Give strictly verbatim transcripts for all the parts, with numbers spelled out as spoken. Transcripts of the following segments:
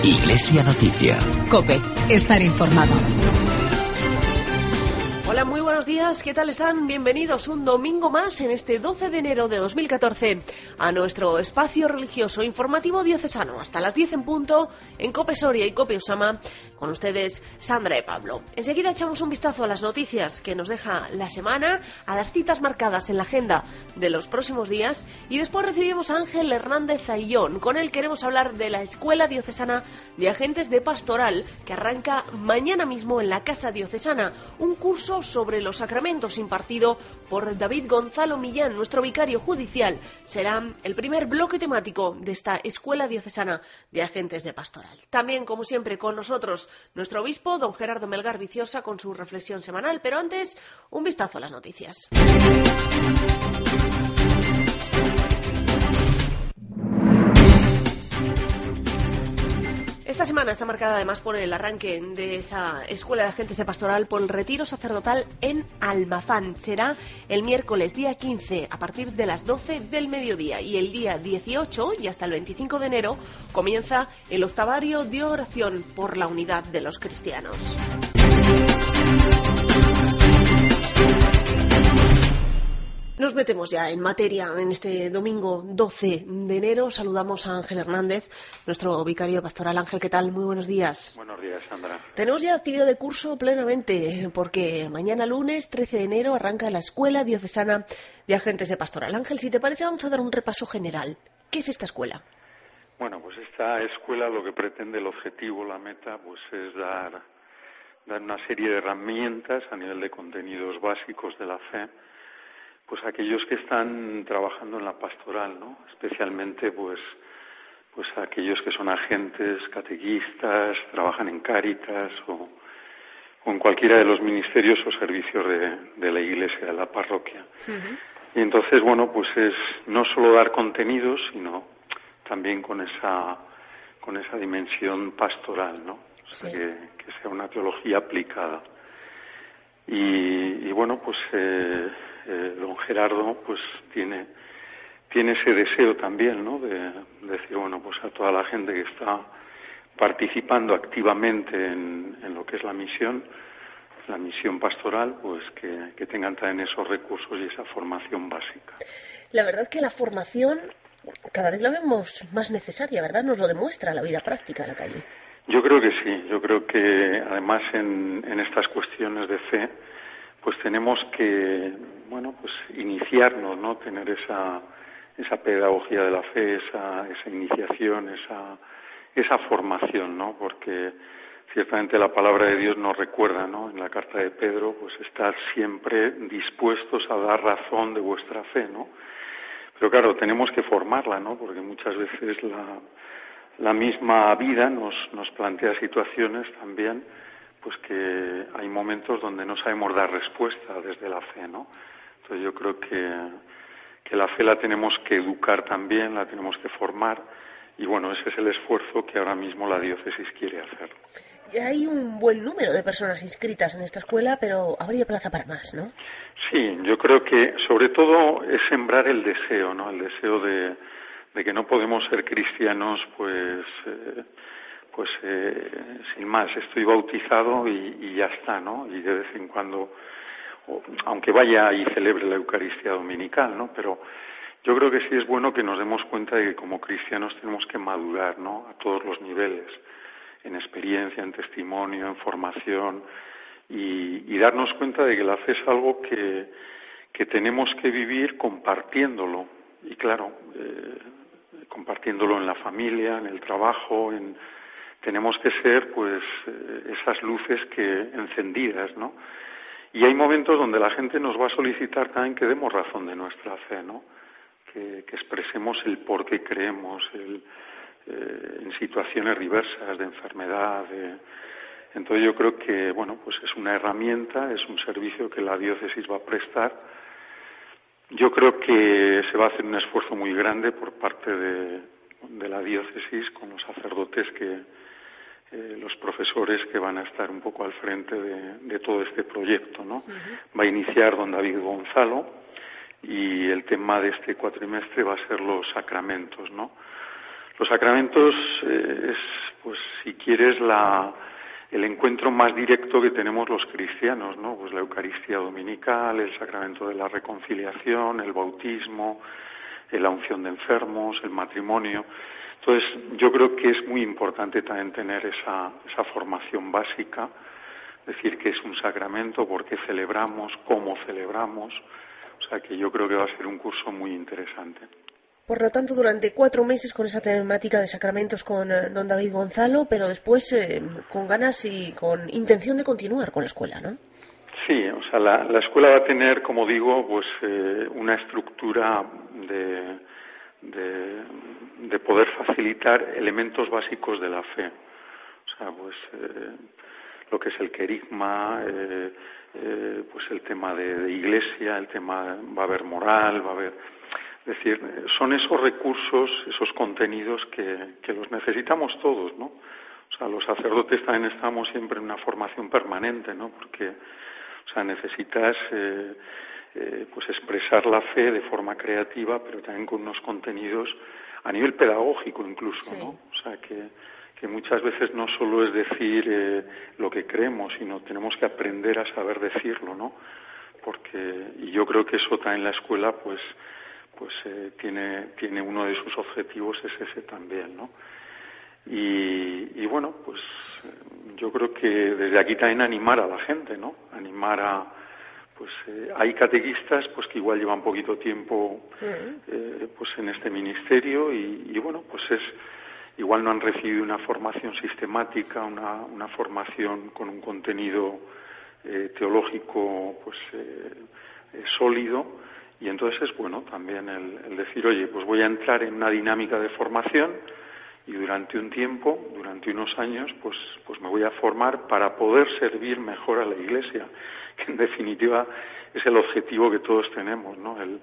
Iglesia Noticia. COPE. Estar informado. Hola, muy buenos días. ¿Qué tal están? Bienvenidos un domingo más en este doce de enero de dos mil catorce a nuestro espacio religioso informativo diocesano. Hasta las diez en punto en COPE Soria y COPE Osama. Con ustedes, Sandra y Pablo. Enseguida echamos un vistazo a las noticias que nos deja la semana, a las citas marcadas en la agenda de los próximos días y después recibimos a Ángel Hernández Ayllón. Con él queremos hablar de la Escuela Diocesana de Agentes de Pastoral que arranca mañana mismo en la Casa Diocesana. Un curso sobre los sacramentos impartido por David Gonzalo Millán, nuestro vicario judicial. Será el primer bloque temático de esta Escuela Diocesana de Agentes de Pastoral. También, como siempre, con nosotros nuestro obispo, don Gerardo Melgar Viciosa, con su reflexión semanal. Pero antes, un vistazo a las noticias. Esta semana está marcada además por el arranque de esa Escuela de Agentes de Pastoral por el retiro sacerdotal en Almazán. Será el miércoles día quince a partir de las doce del mediodía y el día dieciocho y hasta el veinticinco de enero comienza el octavario de oración por la unidad de los cristianos. Nos metemos ya en materia en este domingo doce de enero. Saludamos a Ángel Hernández, nuestro vicario pastoral. Ángel, ¿qué tal? Muy buenos días. Buenos días, Sandra. Tenemos ya actividad de curso plenamente, porque mañana lunes trece de enero arranca la Escuela Diocesana de Agentes de Pastoral. Ángel, si te parece, vamos a dar un repaso general. ¿Qué es esta escuela? Bueno, pues esta escuela lo que pretende, el objetivo, la meta, pues es dar, dar una serie de herramientas a nivel de contenidos básicos de la fe, pues aquellos que están trabajando en la pastoral, ¿no? Especialmente, pues, pues aquellos que son agentes, catequistas, trabajan en Cáritas o, o en cualquiera de los ministerios o servicios de, de la Iglesia, de la parroquia. Uh-huh. Y entonces, bueno, pues es no solo dar contenidos, sino también con esa con esa dimensión pastoral, ¿no? O sea, sí. que, que sea una teología aplicada. Y, y bueno, pues eh, eh, don Gerardo pues tiene tiene ese deseo también, ¿no? De, de decir, bueno, pues a toda la gente que está participando activamente en, en lo que es la misión, la misión pastoral, pues que, que tengan también esos recursos y esa formación básica. La verdad que la formación cada vez la vemos más necesaria, ¿verdad? Nos lo demuestra la vida práctica en la calle. Yo creo que sí, yo creo que además en, en estas cuestiones de fe, pues tenemos que, bueno, pues iniciarnos, ¿no? Tener esa esa pedagogía de la fe, esa esa iniciación, esa esa formación, ¿no? Porque ciertamente la palabra de Dios nos recuerda, ¿no? En la carta de Pedro, pues estar siempre dispuestos a dar razón de vuestra fe, ¿no? Pero claro, tenemos que formarla, ¿no? Porque muchas veces la La misma vida nos, nos plantea situaciones también, pues que hay momentos donde no sabemos dar respuesta desde la fe, ¿no? Entonces yo creo que, que la fe la tenemos que educar también, la tenemos que formar, y bueno, ese es el esfuerzo que ahora mismo la diócesis quiere hacer. Hay un buen número de personas inscritas en esta escuela, pero habría plaza para más, ¿no? Sí, yo creo que sobre todo es sembrar el deseo, ¿no? El deseo de de que no podemos ser cristianos, pues, eh, pues eh, sin más, estoy bautizado y, y ya está, ¿no? Y de vez en cuando, o, aunque vaya y celebre la Eucaristía Dominical, ¿no? Pero yo creo que sí es bueno que nos demos cuenta de que como cristianos tenemos que madurar, ¿no? A todos los niveles, en experiencia, en testimonio, en formación, y, y darnos cuenta de que la fe es algo que, que tenemos que vivir compartiéndolo. Y claro, eh, compartiéndolo en la familia, en el trabajo, en, tenemos que ser pues eh, esas luces que encendidas, ¿no? Y hay momentos donde la gente nos va a solicitar también que demos razón de nuestra fe, ¿no? Que, que expresemos el por qué creemos, el, eh, en situaciones diversas de enfermedad, de, entonces yo creo que, bueno, pues es una herramienta, es un servicio que la diócesis va a prestar. Yo creo que se va a hacer un esfuerzo muy grande por parte de, de la diócesis con los sacerdotes, que eh, los profesores que van a estar un poco al frente de, de todo este proyecto, ¿no? Uh-huh. Va a iniciar don David Gonzalo y el tema de este cuatrimestre va a ser los sacramentos, ¿no? Los sacramentos eh, es, pues, si quieres, la, el encuentro más directo que tenemos los cristianos, ¿no? Pues la Eucaristía dominical, el sacramento de la reconciliación, el bautismo, la unción de enfermos, el matrimonio. Entonces, yo creo que es muy importante también tener esa, esa formación básica, decir que es un sacramento, por qué celebramos, cómo celebramos. O sea, que yo creo que va a ser un curso muy interesante. Por lo tanto, durante cuatro meses con esa temática de sacramentos con eh, don David Gonzalo, pero después eh, con ganas y con intención de continuar con la escuela, ¿no? Sí, o sea, la, la escuela va a tener, como digo, pues eh, una estructura de, de, de poder facilitar elementos básicos de la fe. O sea, pues eh, lo que es el querigma, eh, eh, pues el tema de, de iglesia, el tema, va a haber moral, va a haber... Es decir, son esos recursos, esos contenidos que, que los necesitamos todos, ¿no? O sea, los sacerdotes también estamos siempre en una formación permanente, ¿no? Porque, o sea, necesitas eh, eh, pues expresar la fe de forma creativa, pero también con unos contenidos a nivel pedagógico incluso, ¿no? O sea, que, que muchas veces no solo es decir eh, lo que creemos, sino tenemos que aprender a saber decirlo, ¿no? Porque, y yo creo que eso también en la escuela, pues, pues eh, tiene tiene uno de sus objetivos es ese también, ¿no? Y, y bueno, pues yo creo que desde aquí también animar a la gente, ¿no? Animar a, pues eh, hay catequistas pues que igual llevan poquito tiempo eh, pues en este ministerio y, y bueno, pues es igual no han recibido una formación sistemática, una, una formación con un contenido eh, teológico pues eh, eh, sólido. Y entonces es bueno también el, el decir, oye, pues voy a entrar en una dinámica de formación y durante un tiempo, durante unos años, pues, pues me voy a formar para poder servir mejor a la Iglesia, que en definitiva es el objetivo que todos tenemos, ¿no? El,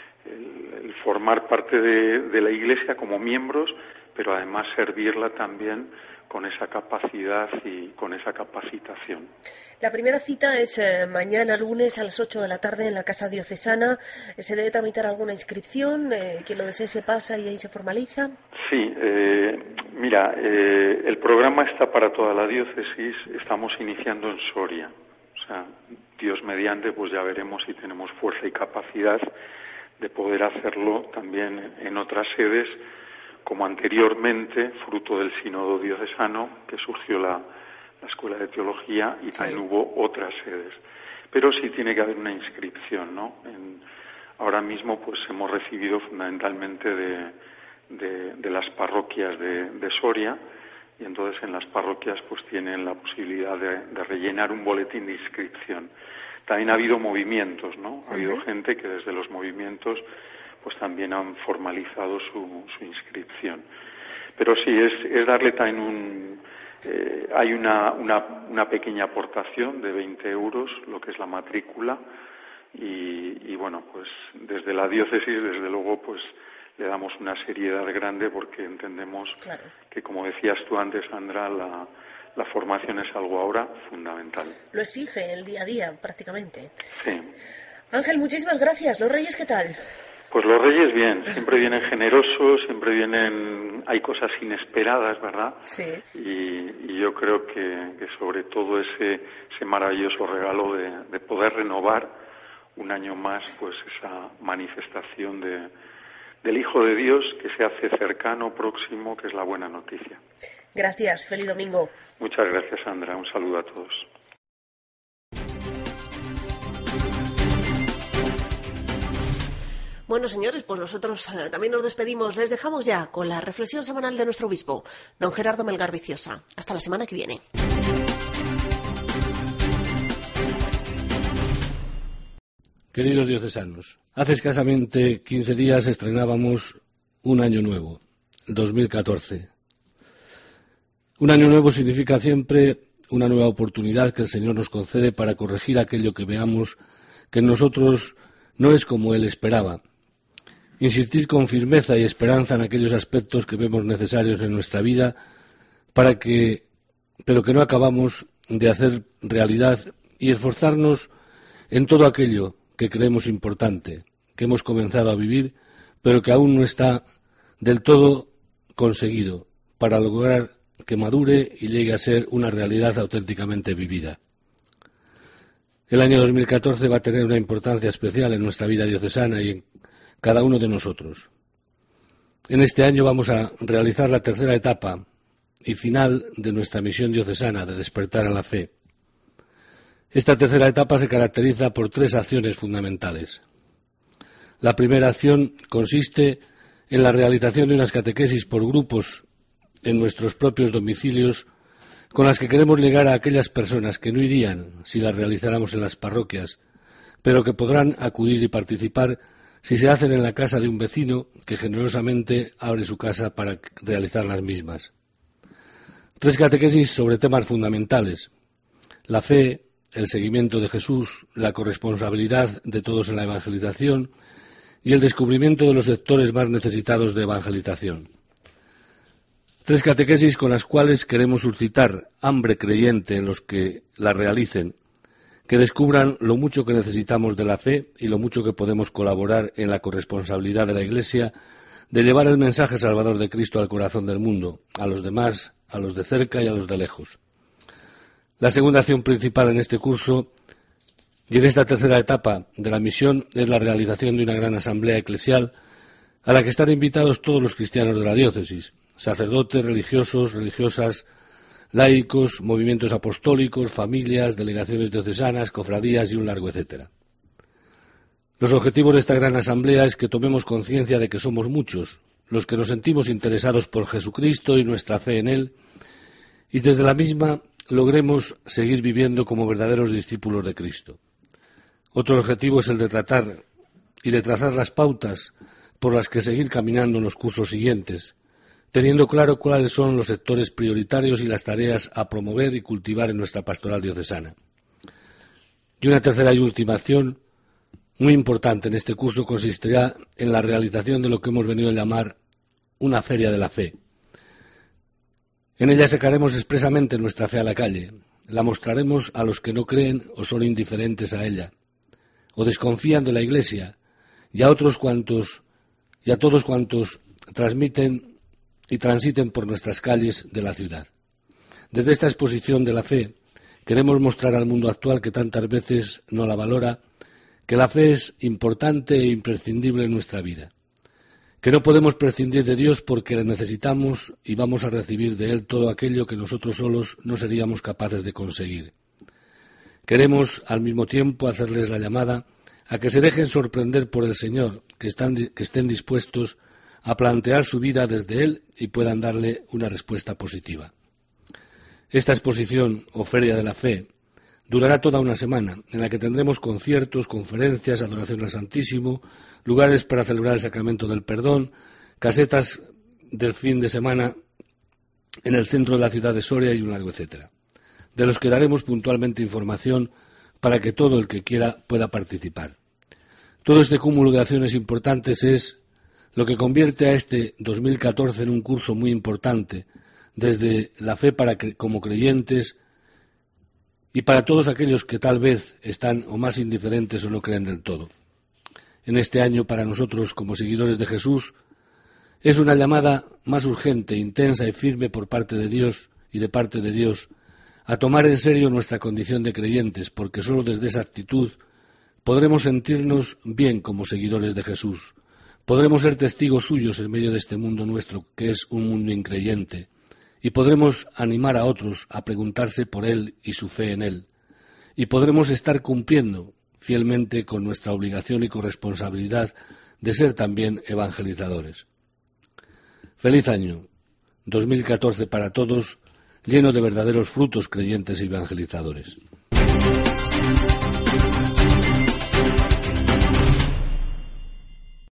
el, el formar parte de, de la Iglesia como miembros, pero además servirla también con esa capacidad y con esa capacitación. La primera cita es eh, mañana lunes a las ocho de la tarde en la Casa Diocesana. ¿Se debe tramitar alguna inscripción? Eh, quien lo desee se pasa y ahí se formaliza. Sí, eh, mira, eh, el programa está para toda la diócesis. Estamos iniciando en Soria. O sea, Dios mediante, pues ya veremos si tenemos fuerza y capacidad de poder hacerlo también en otras sedes, como anteriormente, fruto del sínodo diocesano, que surgió la, la Escuela de Teología y también sí. Hubo otras sedes. Pero sí tiene que haber una inscripción, ¿no? En, ahora mismo pues hemos recibido fundamentalmente de, de, de las parroquias de, de Soria y entonces en las parroquias pues tienen la posibilidad de, de rellenar un boletín de inscripción. También ha habido movimientos, ¿no? Ha habido uh-huh. gente que desde los movimientos pues también han formalizado su, su inscripción. Pero sí, es, es darle también un... Eh, hay una, una, una pequeña aportación de veinte euros, lo que es la matrícula, y, y bueno, pues desde la diócesis, desde luego, pues le damos una seriedad grande porque entendemos claro. que, como decías tú antes, Sandra, la, la formación es algo ahora fundamental. Lo exige el día a día, prácticamente. Sí. Ángel, muchísimas gracias. ¿Los Reyes qué tal? Pues los Reyes bien, siempre vienen generosos, siempre vienen, hay cosas inesperadas, ¿verdad? Sí. Y, y yo creo que, que sobre todo ese, ese maravilloso regalo de, de poder renovar un año más, pues esa manifestación de, del Hijo de Dios que se hace cercano, próximo, que es la buena noticia. Gracias, feliz domingo. Muchas gracias, Sandra, un saludo a todos. Bueno, señores, pues nosotros eh, también nos despedimos. Les dejamos ya con la reflexión semanal de nuestro obispo, don Gerardo Melgar Viciosa. Hasta la semana que viene. Queridos diocesanos, hace escasamente quince días estrenábamos un año nuevo, dos mil catorce. Un año nuevo significa siempre una nueva oportunidad que el Señor nos concede para corregir aquello que veamos que en nosotros no es como Él esperaba. Insistir con firmeza y esperanza en aquellos aspectos que vemos necesarios en nuestra vida, para que, pero que no acabamos de hacer realidad, y esforzarnos en todo aquello que creemos importante, que hemos comenzado a vivir, pero que aún no está del todo conseguido para lograr que madure y llegue a ser una realidad auténticamente vivida. El año dos mil catorce va a tener una importancia especial en nuestra vida diocesana y en cada uno de nosotros. En este año vamos a realizar la tercera etapa y final de nuestra misión diocesana de despertar a la fe. Esta tercera etapa se caracteriza por tres acciones fundamentales. La primera acción consiste en la realización de unas catequesis por grupos en nuestros propios domicilios, con las que queremos llegar a aquellas personas que no irían si las realizáramos en las parroquias, pero que podrán acudir y participar si se hacen en la casa de un vecino que generosamente abre su casa para realizar las mismas. Tres catequesis sobre temas fundamentales: la fe, el seguimiento de Jesús, la corresponsabilidad de todos en la evangelización y el descubrimiento de los sectores más necesitados de evangelización. Tres catequesis con las cuales queremos suscitar hambre creyente en los que la realicen, que descubran lo mucho que necesitamos de la fe y lo mucho que podemos colaborar en la corresponsabilidad de la Iglesia de llevar el mensaje salvador de Cristo al corazón del mundo, a los demás, a los de cerca y a los de lejos. La segunda acción principal en este curso y en esta tercera etapa de la misión es la realización de una gran asamblea eclesial a la que están invitados todos los cristianos de la diócesis, sacerdotes, religiosos, religiosas, laicos, movimientos apostólicos, familias, delegaciones diocesanas, cofradías y un largo etcétera. Los objetivos de esta gran asamblea es que tomemos conciencia de que somos muchos los que nos sentimos interesados por Jesucristo y nuestra fe en Él, y desde la misma logremos seguir viviendo como verdaderos discípulos de Cristo. Otro objetivo es el de tratar y de trazar las pautas por las que seguir caminando en los cursos siguientes, teniendo claro cuáles son los sectores prioritarios y las tareas a promover y cultivar en nuestra pastoral diocesana. Y una tercera y última acción muy importante en este curso consistirá en la realización de lo que hemos venido a llamar una feria de la fe. En ella sacaremos expresamente nuestra fe a la calle, la mostraremos a los que no creen o son indiferentes a ella, o desconfían de la Iglesia, y a otros cuantos, y a todos cuantos transmiten y transiten por nuestras calles de la ciudad. Desde esta exposición de la fe queremos mostrar al mundo actual, que tantas veces no la valora, que la fe es importante e imprescindible en nuestra vida, que no podemos prescindir de Dios porque le necesitamos y vamos a recibir de Él todo aquello que nosotros solos no seríamos capaces de conseguir. Queremos al mismo tiempo hacerles la llamada a que se dejen sorprender por el Señor, que, están, que estén dispuestos a plantear su vida desde Él y puedan darle una respuesta positiva. Esta exposición o feria de la fe durará toda una semana, en la que tendremos conciertos, conferencias, adoración al Santísimo, lugares para celebrar el sacramento del perdón, casetas del fin de semana en el centro de la ciudad de Soria y un largo etcétera, de los que daremos puntualmente información para que todo el que quiera pueda participar. Todo este cúmulo de acciones importantes es lo que convierte a este dos mil catorce en un curso muy importante, desde la fe para cre- como creyentes y para todos aquellos que tal vez están o más indiferentes o no creen del todo. En este año, para nosotros como seguidores de Jesús, es una llamada más urgente, intensa y firme por parte de Dios y de parte de Dios a tomar en serio nuestra condición de creyentes, porque sólo desde esa actitud podremos sentirnos bien como seguidores de Jesús. Podremos ser testigos suyos en medio de este mundo nuestro, que es un mundo increyente, y podremos animar a otros a preguntarse por Él y su fe en Él, y podremos estar cumpliendo fielmente con nuestra obligación y corresponsabilidad de ser también evangelizadores. Feliz año dos mil catorce para todos, lleno de verdaderos frutos creyentes y evangelizadores.